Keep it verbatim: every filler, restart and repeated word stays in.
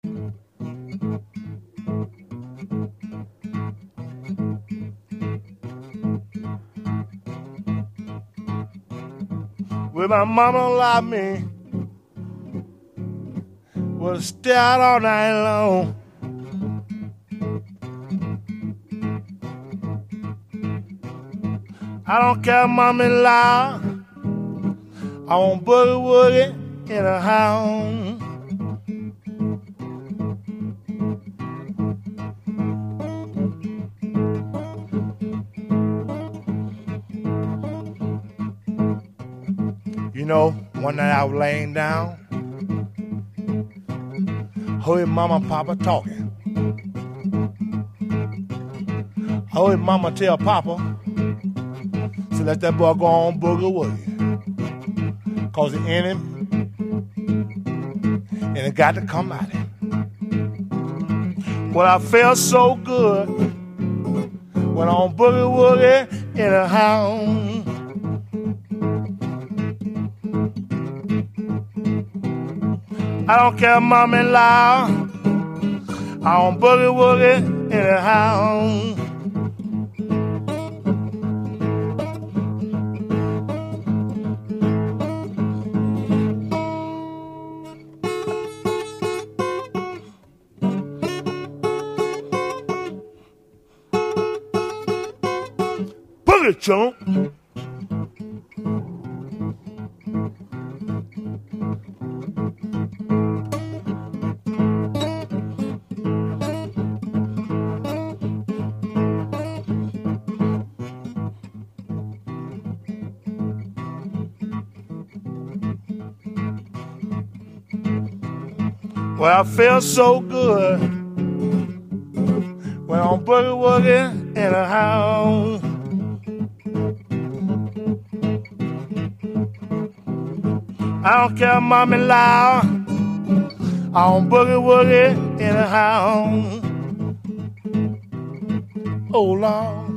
Well, my mama allowed me will stay out all night long. I don't care, mommy loud. I want boogie woogie in a house. You know, one night I was laying down, heard mama and papa talking. I heard mama tell papa, so let that boy go on boogie woogie, cause the enemy, and it got to come out of him. Well, I felt so good when on boogie woogie in a house. I don't care, mommy loud. I don't boogie woogie in the house. Boogie chump. Well, I feel so good when I'm boogie woogie in a house. I don't care, mommy loud. I'm boogie woogie in a house. Oh, Lord.